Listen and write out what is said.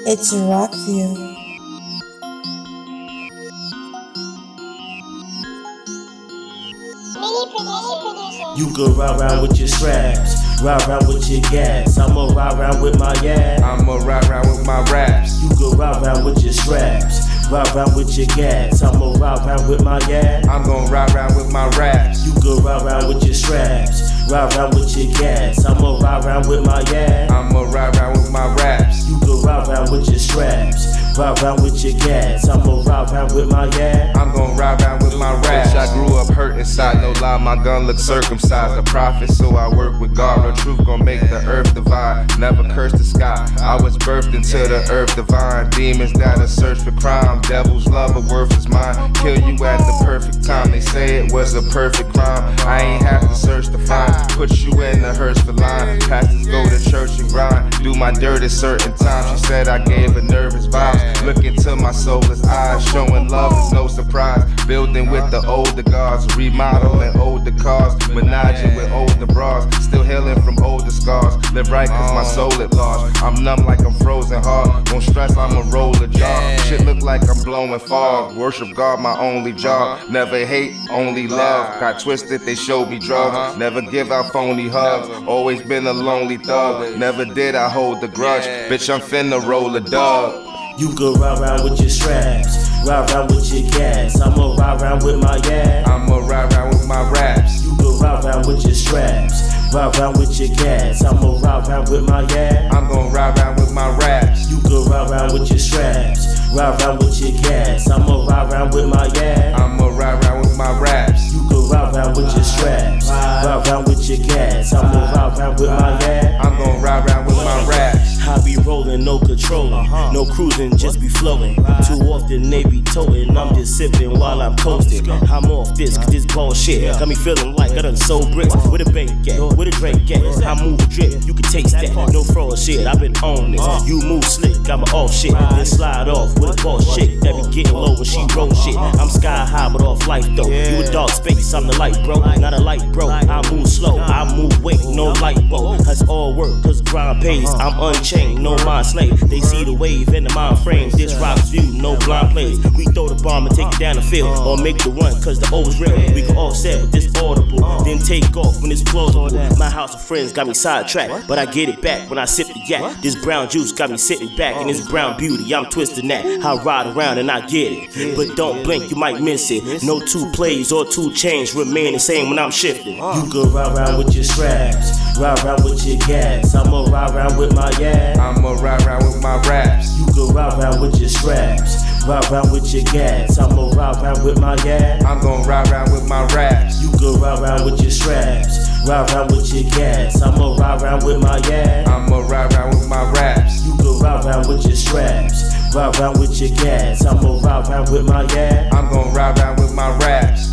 It's a rock view. You can ride around with your straps, ride around with your gas. I'ma ride around with my gas. I'ma ride around with my raps. You can ride around with your straps, ride around with your gas. I'ma ride around with my gas. I'm gon' ride around with my raps. You can ride around with your straps, ride around with your gas. I'ma ride around with my gas. I'ma ride around with my raps. You can ride around with your straps, ride around with your gas. I'ma ride around with my gas. I'm gon' ride around with my raps. I grew up hurt inside, no lie, my gun look circumcised. A prophet, so I work with God. Real truth gon' make the earth divine. Never curse the sky. I was birthed into the earth divine. Demons that'll search for crime. Devil's love, a worthless mind. Kill you at the perfect time. They say it was a perfect crime. I ain't have to search to find. Put you in the hearse for line. Pastors go to church and grind. Do my dirt at certain times. She said I gave her nervous vibes. Look into my soulless eyes. Showing love is no surprise. Building with the older gods. Remodeling older cars. Menaging with older bras. Still healing from older scars. Live right cause my soul at large. I'm numb like I'm frozen hard. Won't stress, I'ma roll a jaw. Shit look like I'm blowing fog. Worship God, my only job. Never hate, only love. Got twisted, they showed me drugs. Never give out phony hugs. Always been a lonely thug. Never did I hold the grudge. Bitch, I'm finna roll a dub. You can ride around with your straps, ride around with your gas. I'ma ride around with my gas. I'ma ride around with my raps. You can ride around with your straps, ride around with your gas. I'ma ride around with my gas. I'm gon' ride around with my raps. You can ride around with your straps, ride around with your gas. I'ma ride around with my gas. I'ma ride around with my raps. You can ride around with your straps, ride around with your gas. I'ma ride around with my gas. I'm gon' ride around with my raps. I be rolling, no controlling, no cruising, just be flowing. Too often they be toting, I'm just sipping while I'm coasting. I'm off this, cause this bullshit got me feeling like I done sold bricks. Where the bank at? Where the drink at? I move a drip, you can taste that. No fraud shit, I been on this. You move slick, got my off shit, then slide off with a boss chick that be getting low when she roll shit. I'm sky high but off life though. You a dark space, I'm the light bro, not a light bro. I move slow, I move weight, no light bro. That's all work, cause grind pays. I'm unchained, no mind slave. They see the wave in the mind frame. This rock's view, no blind plays. We throw the bomb and take it down the field, or make the run, cause the O's real. We can offset with this audible, then take off when it's plausible. My house of friends got me sidetracked, but I get it back when I sip the yak. This brown juice got me sitting back, and this brown beauty, I'm twisting that. I ride around and I get it, but don't blink, you might miss it. No two plays or two chains remain the same when I'm shifting. You can ride around with your straps, ride around with your gas. I'ma ride around with my gas. I'ma ride around with my raps. You can ride around with your straps, ride around with your gas. I'ma ride around with my gas. I'm gon' ride around with my raps. You can ride around with your straps, ride around with your gas. I'ma ride around with my gas. I'ma ride around with my raps. You can ride around with your straps, ride around with your gas. I'ma ride around with my gas. I'm gon' ride around with my raps.